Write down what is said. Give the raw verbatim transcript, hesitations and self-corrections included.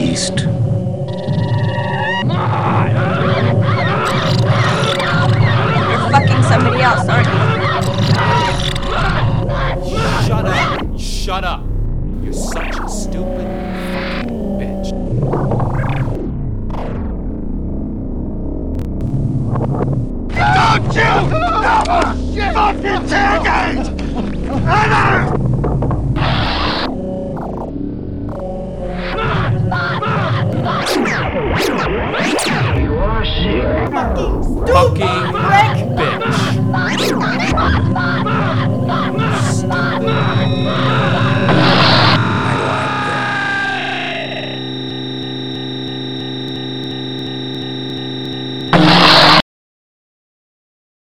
beast. You're fucking somebody else, aren't you? Shut up! Shut up! You're such a stupid fucking bitch. Don't you ever fucking tailgate! Ever! You are sick. Fucking bitch.